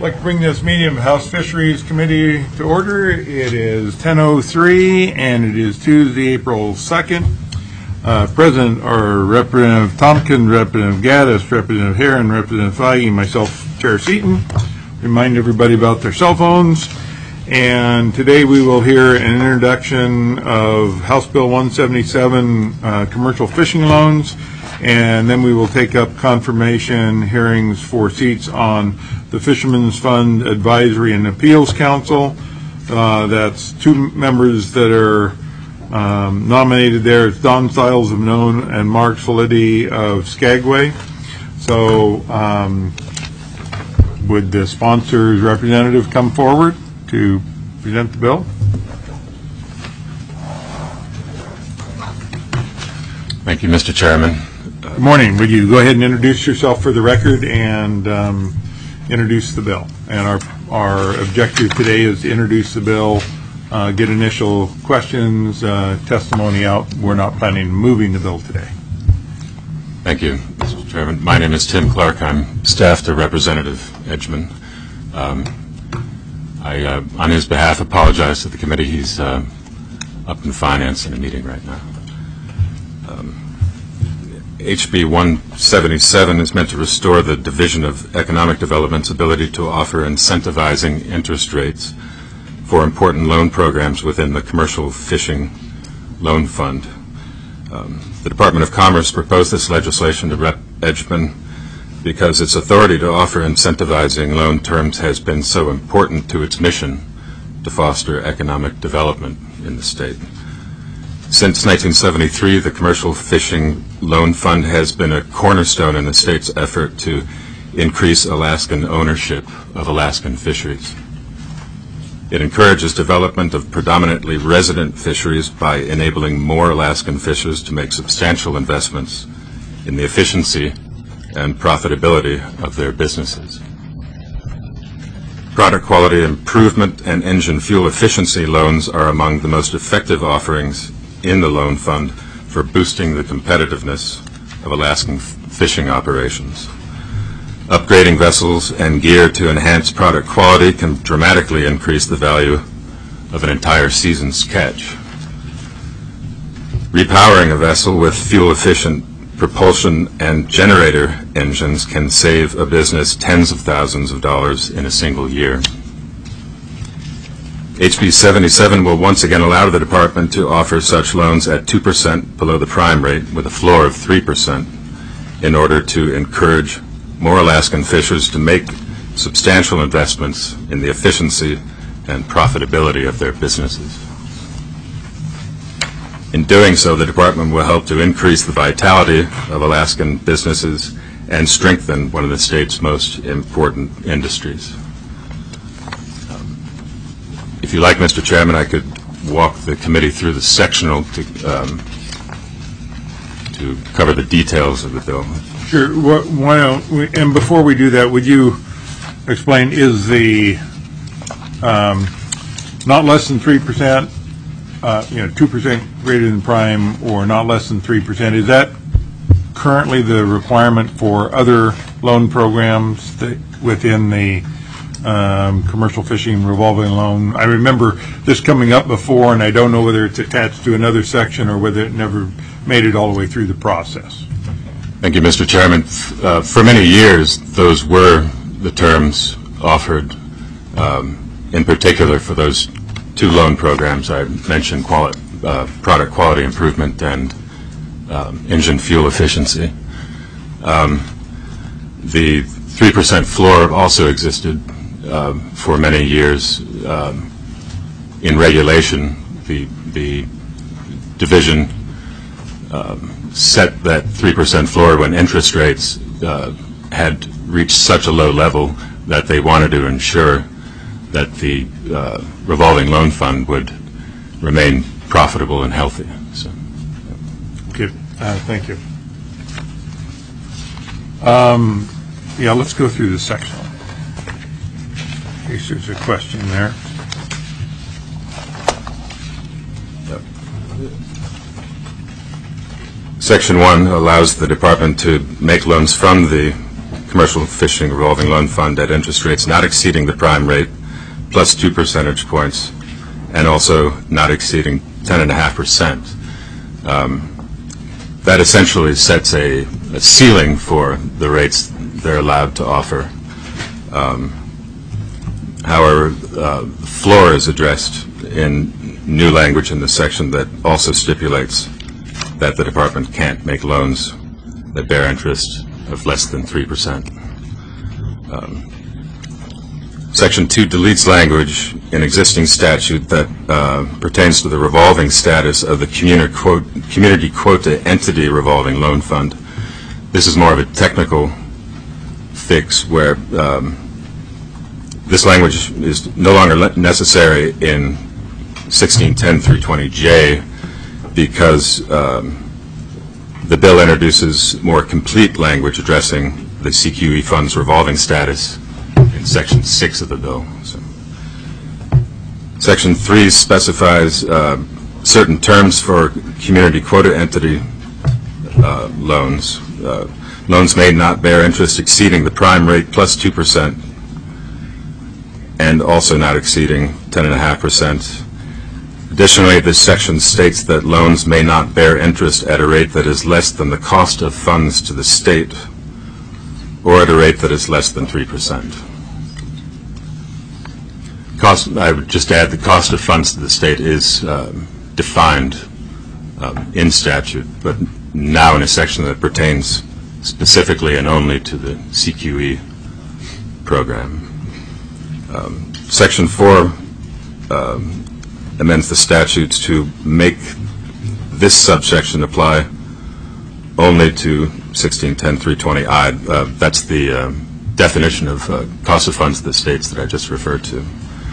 I'd like to bring this meeting of the House Fisheries Committee to order. It is 10:03 and it is Tuesday, April 2nd. Present are Representative Tompkins, Representative Gaddis, Representative Herron, Representative Feige, myself, Chair Seaton. Remind everybody about their cell phones. And today we will hear an introduction of House Bill 177, commercial fishing loans, and then we will take up confirmation hearings for seats on the Fishermen's Fund Advisory and Appeals Council. That's two members that are nominated there. It's Don Stiles of Nome and Mark Solidi of Skagway. So would the sponsor's representative come forward to present the bill? Thank you, Mr. Chairman. Good morning. Would you go ahead and introduce yourself for the record and introduce the bill? And our objective today is to introduce the bill, get initial questions, testimony out. We're not planning on moving the bill today. Thank you, Mr. Chairman. My name is Tim Clark. I'm staff to Representative Edgman. I, on his behalf, apologize to the committee. He's up in finance in a meeting right now. HB 177 is meant to restore the Division of Economic Development's ability to offer incentivizing interest rates for important loan programs within the Commercial Fishing Loan Fund. The Department of Commerce proposed this legislation to Rep. Edgman because its authority to offer incentivizing loan terms has been so important to its mission to foster economic development in the state. Since 1973, the Commercial Fishing Loan Fund has been a cornerstone in the state's effort to increase Alaskan ownership of Alaskan fisheries. It encourages development of predominantly resident fisheries by enabling more Alaskan fishers to make substantial investments in the efficiency and profitability of their businesses. Product quality improvement and engine fuel efficiency loans are among the most effective offerings in the loan fund for boosting the competitiveness of Alaskan fishing operations. Upgrading vessels and gear to enhance product quality can dramatically increase the value of an entire season's catch. Repowering a vessel with fuel-efficient propulsion and generator engines can save a business tens of thousands of dollars in a single year. HB 77 will once again allow the department to offer such loans at 2% below the prime rate with a floor of 3% in order to encourage more Alaskan fishers to make substantial investments in the efficiency and profitability of their businesses. In doing so, the department will help to increase the vitality of Alaskan businesses and strengthen one of the state's most important industries. If you like, Mr. Chairman, I could walk the committee through the sectional to cover the details of the bill. Sure. Why don't we, and before we do that, would you explain, is the not less than 3%, 2% greater than prime or not less than 3%, is that currently the requirement for other loan programs that within the commercial fishing revolving loan? I remember this coming up before, and I don't know whether it's attached to another section or whether it never made it all the way through the process. Thank you, Mr. Chairman. For many years, those were the terms offered, in particular for those two loan programs I mentioned, product quality improvement and engine fuel efficiency. The 3% floor also existed for many years in regulation. The division set that 3% floor when interest rates had reached such a low level that they wanted to ensure that the revolving loan fund would remain profitable and healthy. So. Okay, thank you. Yeah, let's go through the section in case there's a question there. Section 1 allows the department to make loans from the Commercial Fishing Revolving Loan Fund at interest rates not exceeding the prime rate plus 2 percentage points, and also not exceeding 10.5%. That essentially sets a ceiling for the rates they're allowed to offer. However, the floor is addressed in new language in this section that also stipulates that the department can't make loans that bear interest of less than 3%. Section 2 deletes language in existing statute that pertains to the revolving status of the community quota entity revolving loan fund. This is more of a technical fix where this language is no longer necessary in 1610 through 20J because the bill introduces more complete language addressing the CQE fund's revolving status in Section 6 of the bill. So, Section 3 specifies certain terms for community quota entity loans. Loans may not bear interest exceeding the prime rate plus 2% and also not exceeding 10.5%. Additionally, this section states that loans may not bear interest at a rate that is less than the cost of funds to the state or at a rate that is less than 3%. I would just add the cost of funds to the state is defined in statute, but now in a section that pertains specifically and only to the CQE program. Section 4 amends the statutes to make this subsection apply only to 1610-320I. That's the definition of cost of funds to the states that I just referred to.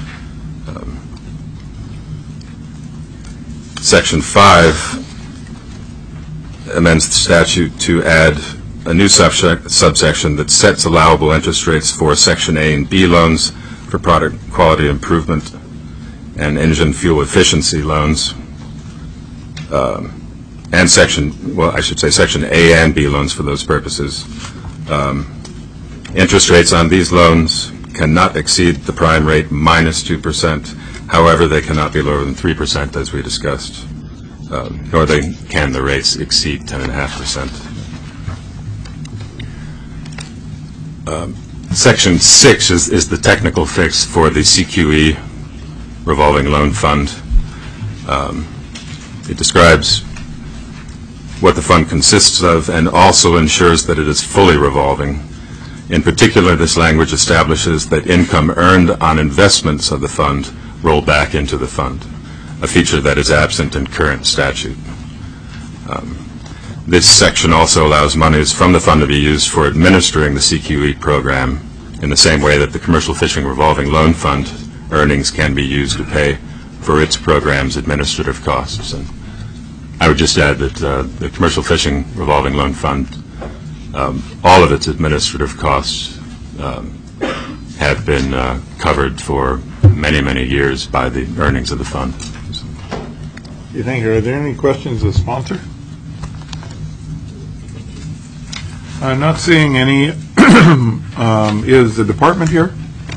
Section 5 amends the statute to add a new subsection that sets allowable interest rates for Section A and B loans for product quality improvement and engine fuel efficiency loans, and Section A and B loans for those purposes. Interest rates on these loans cannot exceed the prime rate minus 2%. However, they cannot be lower than 3%, as we discussed, nor can the rates exceed 10.5%. Section 6 is the technical fix for the CQE revolving loan fund. It describes what the fund consists of and also ensures that it is fully revolving. In particular, this language establishes that income earned on investments of the fund roll back into the fund, a feature that is absent in current statute. This section also allows monies from the fund to be used for administering the CQE program in the same way that the Commercial Fishing Revolving Loan Fund earnings can be used to pay for its program's administrative costs. And I would just add that the Commercial Fishing Revolving Loan Fund, all of its administrative costs have been covered for many, many years by the earnings of the fund. Are there any questions of the sponsor? I'm not seeing any. Is the department here?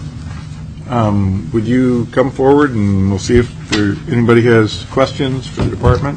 Would you come forward and we'll see if anybody has questions for the department?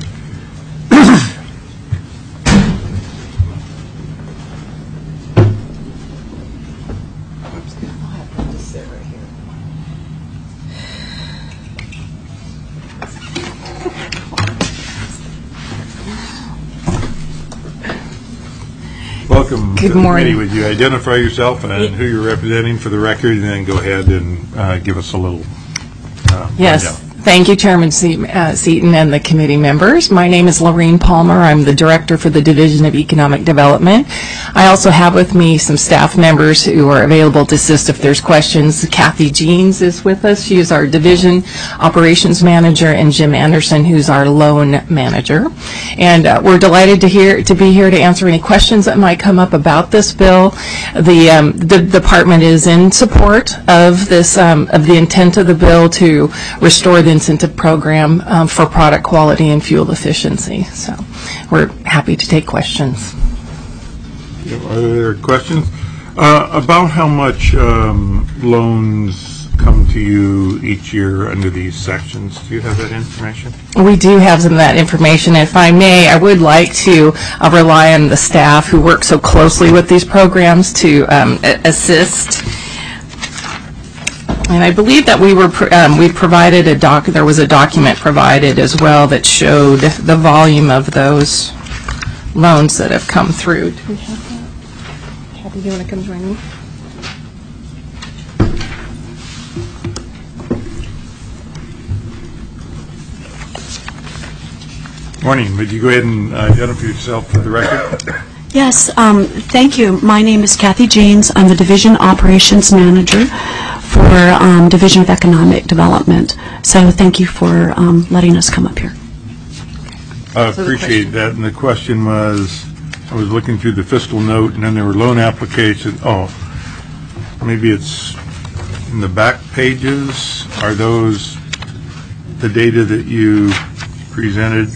Welcome to the committee. Would you identify yourself and who you're representing for the record, and then go ahead and give us a little Yes. rundown. Thank you, Chairman Seaton and the committee members. My name is Lorene Palmer. I'm the Director for the Division of Economic Development. I also have with me some staff members who are available to assist if there's questions. Kathy Jeans is with us. She is our Division Operations Manager, and Jim Anderson, who's our Loan Manager. And we're delighted to be here to answer any questions that might come up about this bill. The department is in support of this, of the intent of the bill to restore the incentive program for product quality and fuel efficiency. So we're happy to take questions. Are there questions? About how much loans come to you each year under these sections? Do you have that information? We do have some of that information. If I may, I would like to rely on the staff who work so closely with these programs to assist. And I believe that we provided there was a document provided as well that showed the volume of those loans that have come through. Do we have that? Kathy, do you want to come join me? Morning. Would you go ahead and identify yourself for the record? Yes, thank you. My name is Kathy Janes. I'm the Division Operations Manager for Division of Economic Development. So thank you for letting us come up here. I appreciate that. And the question was, I was looking through the fiscal note, and then there were loan applications. Oh, maybe it's in the back pages. Are those the data that you presented?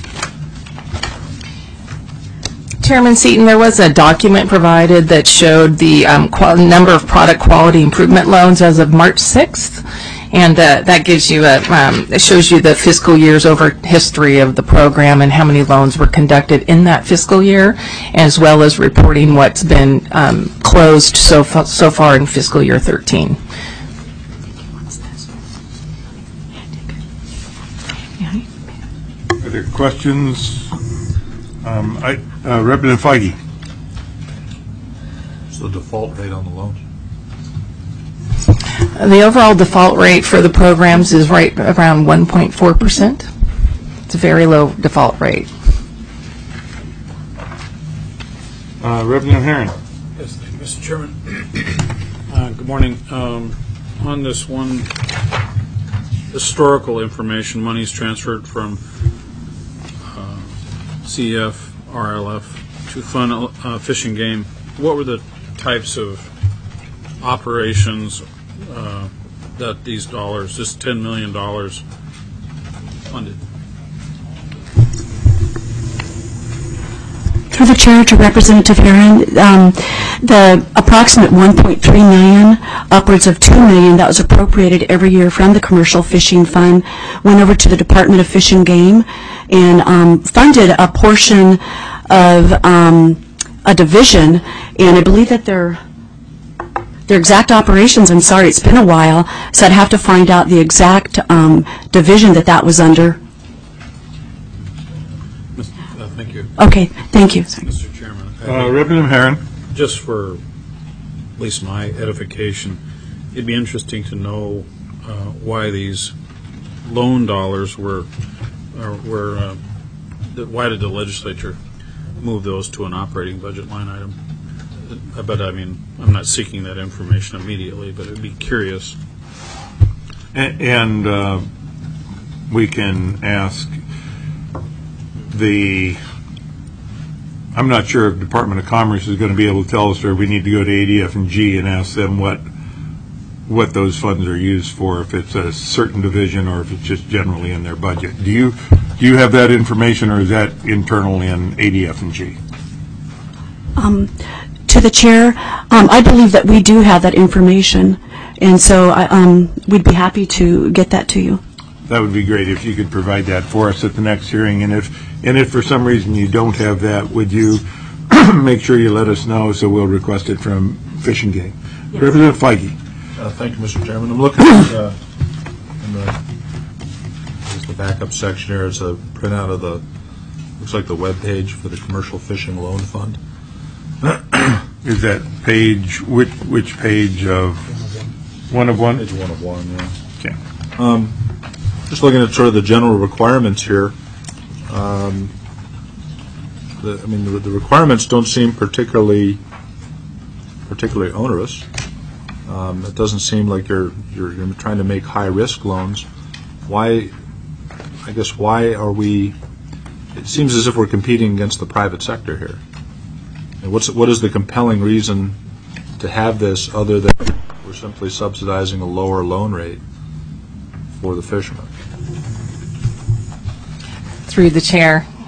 Chairman Seaton, there was a document provided that showed the number of product quality improvement loans as of March 6th, and that gives you it shows you the fiscal years over history of the program and how many loans were conducted in that fiscal year, as well as reporting what's been closed so far in fiscal year 13. Are there questions? Representative Feige. What's the default rate on the loans? The overall default rate for the programs is right around 1.4%. It's a very low default rate. Representative Herron. Yes, thank you, Mr. Chairman. Good morning. On this one, historical information, monies transferred from CF, RLF to fund fishing game. What were the types of operations that these dollars, this $10 million, funded? Through the chair to Representative Herron, the approximate $1.3 million, upwards of $2 million that was appropriated every year from the Commercial Fishing Fund went over to the Department of Fish and Game and funded a portion of a division, and I believe that their exact operations, I'm sorry, it's been a while, so I'd have to find out the exact division that was under. Thank you. Okay, thank you. Mr. Chairman. Representative Herron. Just for at least my edification, it'd be interesting to know why these loan dollars why did the legislature move those to an operating budget line item? But I mean, I'm not seeking that information immediately, but I'd be curious. And we can ask I'm not sure if Department of Commerce is going to be able to tell us, or we need to go to ADF&G and ask them what those funds are used for, if it's a certain division or if it's just generally in their budget. Do you have that information, or is that internal in ADF&G? To the chair, I believe that we do have that information, and so we'd be happy to get that to you. That would be great if you could provide that for us at the next hearing. And if for some reason you don't have that, would you make sure you let us know, so we'll request it from Fish and Game. Yes. Representative Feige. Thank you, Mr. Chairman. I'm looking at the backup section here. It's a printout of looks like the web page for the Commercial Fishing Loan Fund. Is that page, which page of one of one? Page 1 of 1, yeah. Okay. Just looking at sort of the general requirements here. The requirements don't seem particularly onerous. It doesn't seem like you're trying to make high risk loans. Why are we? It seems as if we're competing against the private sector here. And what is the compelling reason to have this, other than we're simply subsidizing a lower loan rate for the fishermen? Through the chair,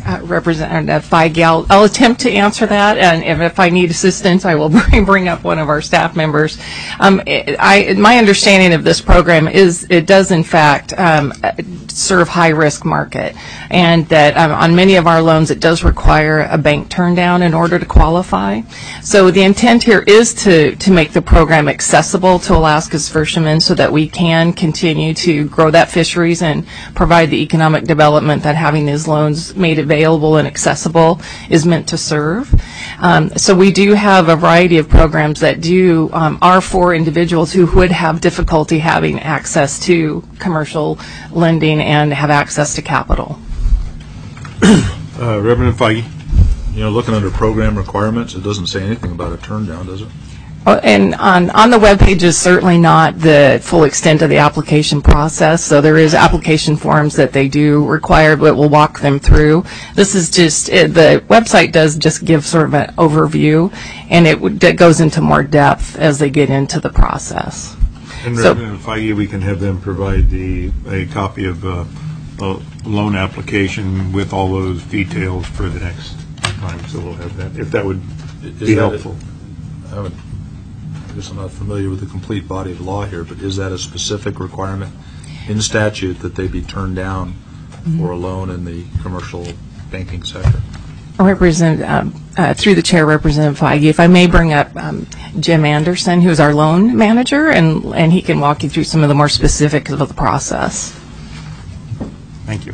Representative Feige. I'll attempt to answer that, and if I need assistance, I will bring up one of our staff members. My understanding of this program is it does, in fact, serve high-risk market, and that on many of our loans it does require a bank turndown in order to qualify. So the intent here is to make the program accessible to Alaska's fishermen so that we can continue to grow that fisheries and provide the economic development that having these loans made available and accessible is meant to serve. So we do have a variety of programs that are for individuals who would have difficulty having access to commercial lending and have access to capital. Representative Feige. You know, looking under program requirements, it doesn't say anything about a turn down, does it? And on the web page is certainly not the full extent of the application process. So there is application forms that they do require, but we'll walk them through. This is just the website does just give sort of an overview, and it goes into more depth as they get into the process. And Representative Feige, we can have them provide a copy of a loan application with all those details for the next time. So we'll have that, if that would be helpful. I guess I'm not familiar with the complete body of law here, but is that a specific requirement in statute that they be turned down for a loan in the commercial banking sector? Through the chair, Representative Feige, if I may bring up Jim Anderson, who's our loan manager, and he can walk you through some of the more specifics of the process. Thank you.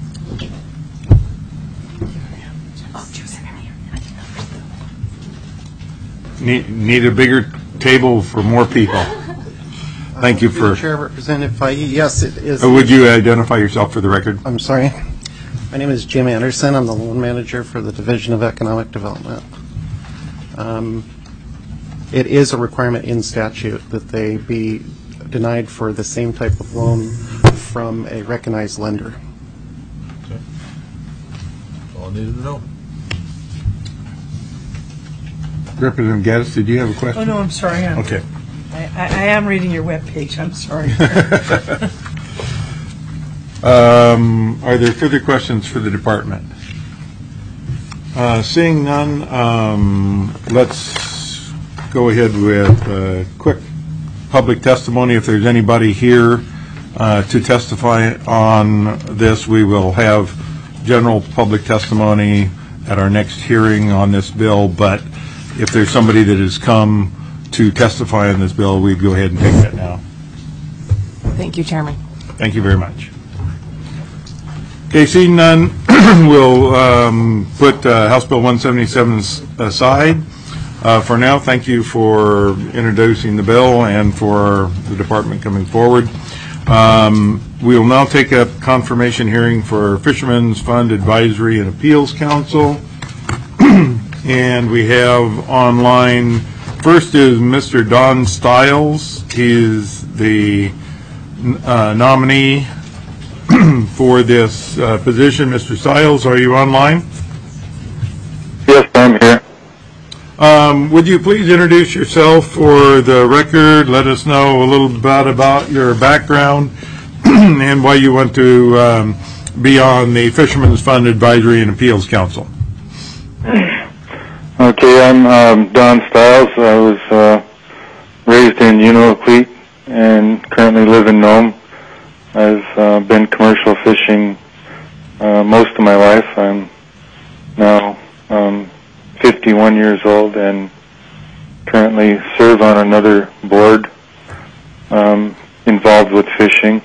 Need a bigger table for more people. Thank you for... Chair, Representative Feige, yes, it is. Would you identify yourself for the record? I'm sorry. My name is Jim Anderson. I'm the loan manager for the Division of Economic Development. It is a requirement in statute that they be denied for the same type of loan from a recognized lender. Okay. That's all I needed to know. Representative Gaddis, did you have a question? Oh, no, I'm sorry. Okay. I am reading your webpage. I'm sorry. Are there further questions for the department? Seeing none, let's go ahead with a quick public testimony. If there's anybody here to testify on this, we will have general public testimony at our next hearing on this bill, but if there's somebody that has come to testify on this bill, we'd go ahead and take that now. Thank you, Chairman. Thank you very much. Okay, seeing none, we'll put House Bill 177 aside for now. Thank you for introducing the bill and for the department coming forward. We will now take up confirmation hearing for Fishermen's Fund Advisory and Appeals Council. And we have online, first is Mr. Don Stiles. He is the nominee for this position. Mr. Stiles, are you online? Yes, I'm here. Would you please introduce yourself for the record? Let us know a little bit about your background and why you want to be on the Fishermen's Fund Advisory and Appeals Council. Okay, I'm Don Stiles. I was raised in Unalakleet and currently live in Nome. I've been commercial fishing most of my life. I'm now 51 years old and currently serve on another board involved with fishing.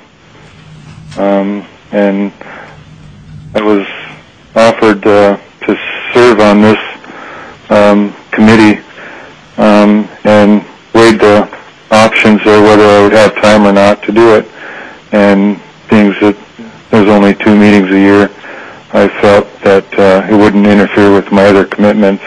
And I was offered to serve on this committee and weighed the options there whether I would have time or not to do it. And being that there's only 2 meetings a year, I felt that it wouldn't interfere with my other commitments.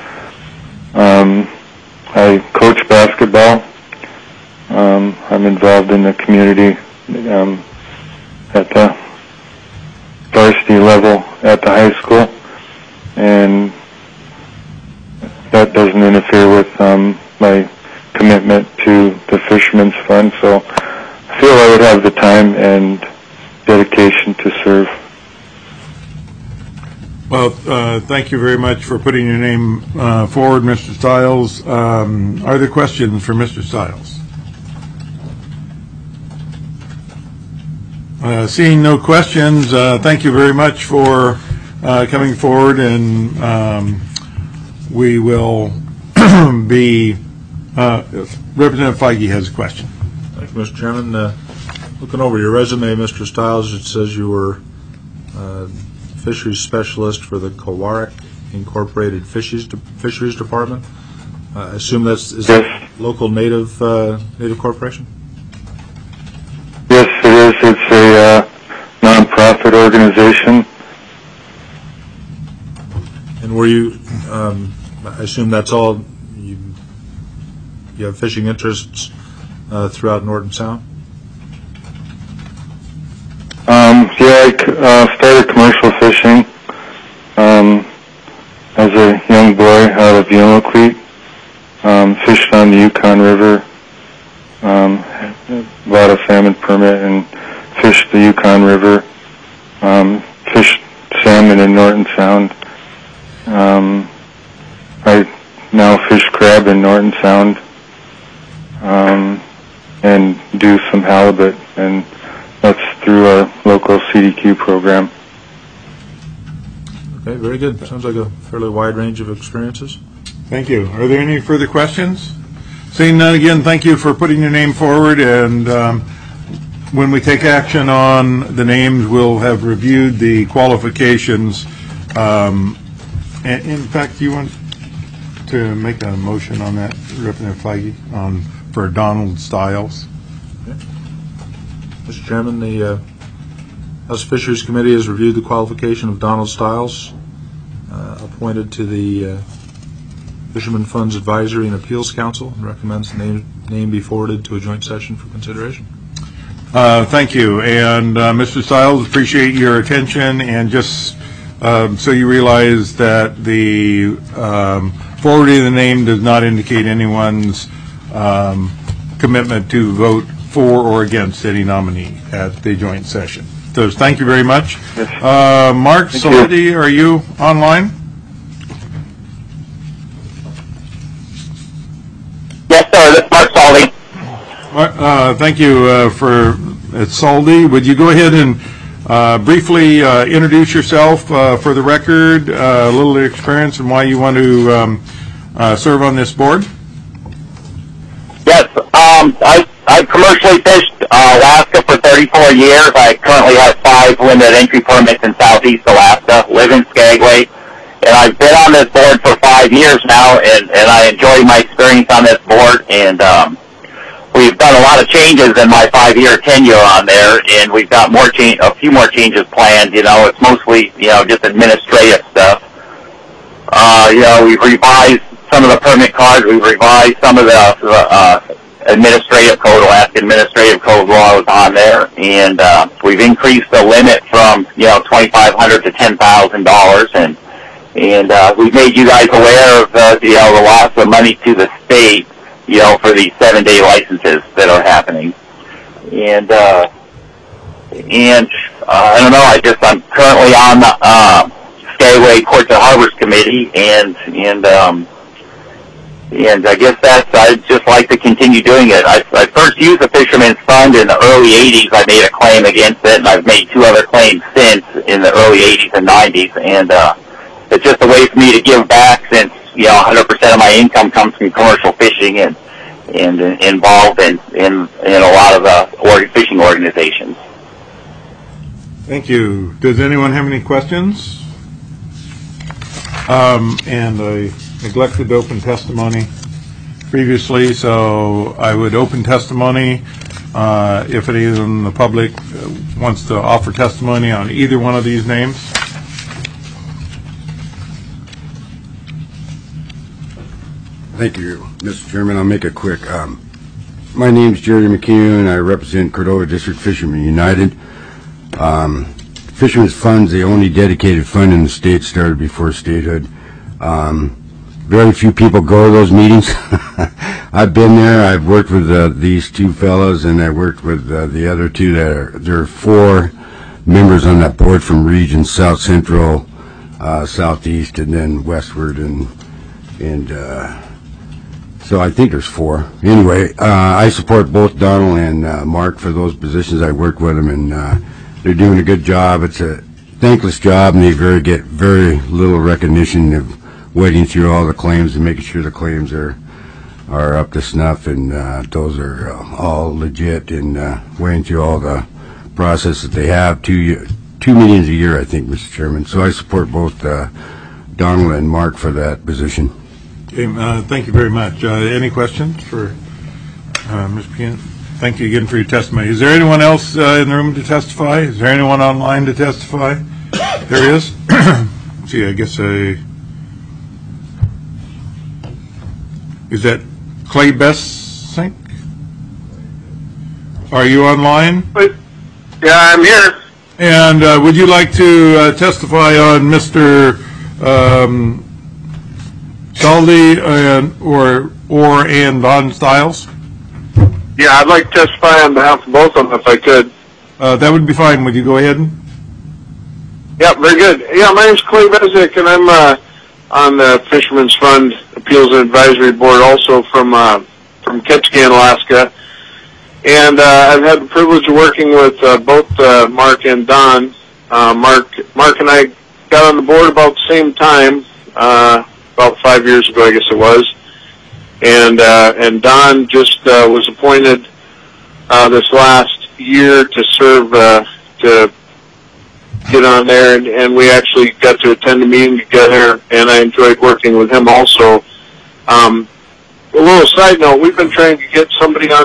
I coach basketball. I'm involved in the community at the varsity level at the high school, and that doesn't interfere with my commitment to the Fishermen's Fund, so I feel I would have the time and dedication to serve. Well, thank you very much for putting your name forward, Mr. Stiles. Are there questions for Mr. Stiles? Seeing no questions, thank you very much for coming forward, and we will be, Representative Feige has a question. Thank you, Mr. Chairman. Looking over your resume, Mr. Stiles, it says you were fisheries specialist for the Kowarek Incorporated Fisheries Department. I assume is Yes. that local native corporation? Yes, it is. It's a non-profit organization. And were you, I assume that's all, you have fishing interests throughout Norton Sound? Yeah, I started commercial fishing as a young boy out of Yellowcreek. Fished on the Yukon River, bought a salmon permit and fished the Yukon River, fished salmon in Norton Sound. I now fish crab in Norton Sound and do some halibut, and that's through our local CDQ program. Okay, very good. Sounds like a fairly wide range of experiences. Thank you. Are there any further questions? Seeing none, again, thank you for putting your name forward, and when we take action on the names, we'll have reviewed the qualifications. And in fact, do you want to make a motion on that, Representative Feige, for Donald Stiles? Okay. Mr. Chairman, the House Fisheries Committee has reviewed the qualification of Donald Stiles, appointed to the Fisherman Funds Advisory and Appeals Council, and recommends the name be forwarded to a joint session for consideration. Thank you. And Mr. Stiles, appreciate your attention, and just so you realize that the forwarding of the name does not indicate anyone's commitment to vote for or against any nominee at the joint session. So thank you very much. Yes. Mark Solidi, are you online? Yes, sir. This is Mark Soldi. Thank you for Soldi. Would you go ahead and briefly introduce yourself for the record, a little experience, and why you want to serve on this board? Yes, I've commercially fished Alaska for 34 years. I currently have 5 limited entry permits in Southeast Alaska, live in Skagway, and I've been on this board for 5 years now, and I enjoy my experience on this board, and we've done a lot of changes in my 5-year tenure on there, and we've got a few more changes planned. It's mostly, just administrative stuff. We've revised some of the permit cards, we've revised some of the administrative code, Alaska administrative code laws on there, and we've increased the limit from, $2,500 to $10,000, and we've made you guys aware of the loss of money to the state, for these 7-day licenses that are happening. And I don't know, I'm currently on the Skagway Ports and Harbors Committee, and I guess I'd just like to continue doing it. I first used the Fisherman's Fund in the early 80s. I made a claim against it, and I've made 2 other claims since in the early 80s and 90s, and it's just a way for me to give back, since 100% of my income comes from commercial fishing and involved in a lot of fishing organizations. Thank you. Does anyone have any questions? And I neglected to open testimony previously, so I would open testimony if anyone in the public wants to offer testimony on either one of these names. Thank you, Mr. Chairman. I'll make it quick. My name's Jerry McCune. I represent Cordova District Fishermen United. Fishermen's Fund's the only dedicated fund in the state, started before statehood. Very few people go to those meetings. I've been there. I've worked with these 2 fellows, and I worked with the other 2 there are 4 members on that board from Region South Central, southeast, and then westward, and so I think there's 4. Anyway, I support both Donald and Mark for those positions. I work with them, and they're doing a good job. It's a thankless job, and they get very little recognition of wading through all the claims and making sure the claims are up to snuff, and those are all legit, and wading through all the process that they have. 2 meetings a year, I think, Mr. Chairman. So I support both Donald and Mark for that position. Okay, thank you very much. Any questions for Mr. Keenan? Thank you again for your testimony. Is there anyone else in the room to testify? Is there anyone online to testify? There is. See, I guess is that Clay Bessink? Are you online? Yeah, I'm here. And would you like to testify on Mr. Saldi and Don Stiles? Yeah, I'd like to testify on behalf of both of them if I could. That would be fine. Would you go ahead? Yeah, very good. Yeah, my name's Clay Bezick, and I'm on the Fisherman's Fund Appeals and Advisory Board, also from Ketchikan, Alaska. And I've had the privilege of working with both Mark and Don. Mark and I got on the board about the same time, about 5 years ago, I guess it was. And Don just was appointed this last year to serve, to get on there, and we actually got to attend a meeting together, and I enjoyed working with him also. A little side note, we've been trying to get somebody on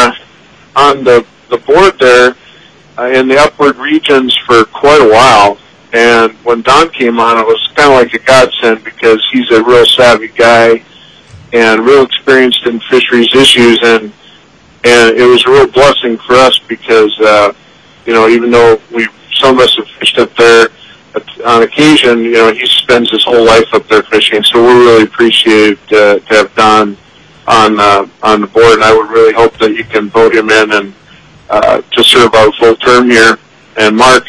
the board there in the upward regions for quite a while, and when Don came on, it was kind of like a godsend because he's a real savvy guy and real experienced in fisheries issues, and it was a real blessing for us because even though some of us have fished up there on occasion, he spends his whole life up there fishing, so we're really appreciative to have Don on the board, and I would really hope that you can vote him in and to serve out a full term here. And Mark,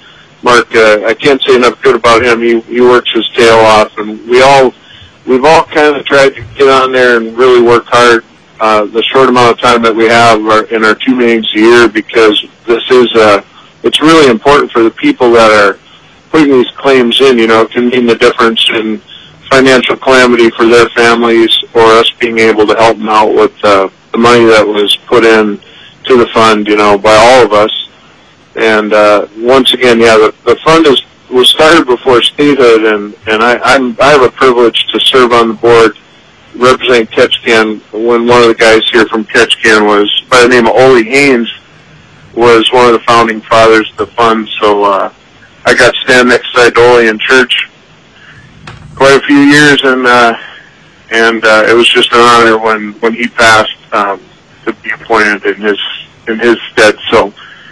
I can't say enough good about him. He works his tail off, and we've all kind of tried to get on there and really work hard the short amount of time that we have in our 2 meetings a year, because it's really important for the people that are putting these claims in. It can mean the difference in financial calamity for their families, or us being able to help them out with the money that was put in to the fund, by all of us. And once again, the fund was started before statehood, and I have a privilege to serve on the board representing Ketchikan, when one of the guys here from Ketchikan was by the name of Ole Haynes, was one of the founding fathers of the fund. So I got to stand next to Ole in church quite a few years, and it was just an honor when he passed to be appointed in his stead. So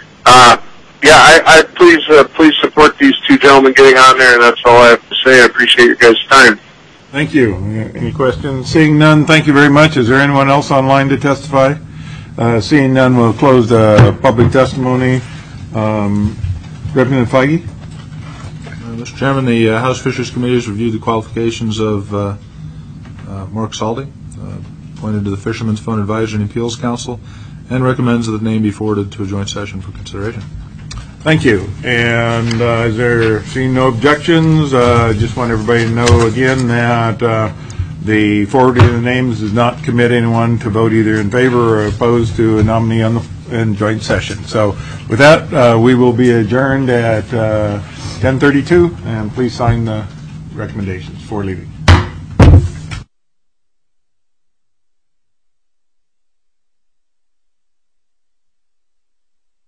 I please support these 2 gentlemen getting on there, and that's all I have to say. I appreciate your guys' time. Thank you. Any questions? Seeing none, thank you very much. Is there anyone else online to testify? Seeing none, we'll close the public testimony. Representative Feige? Mr. Chairman, the House Fisheries Committee has reviewed the qualifications of Mark Saldi, appointed to the Fisherman's Fund Advisory and Appeals Council, and recommends that the name be forwarded to a joint session for consideration. Thank you. And is there, seeing no objections, just want everybody to know again that the forwarding of the names does not commit anyone to vote either in favor or opposed to a nominee in joint session. So with that, we will be adjourned at 10:32, and please sign the recommendations for leaving.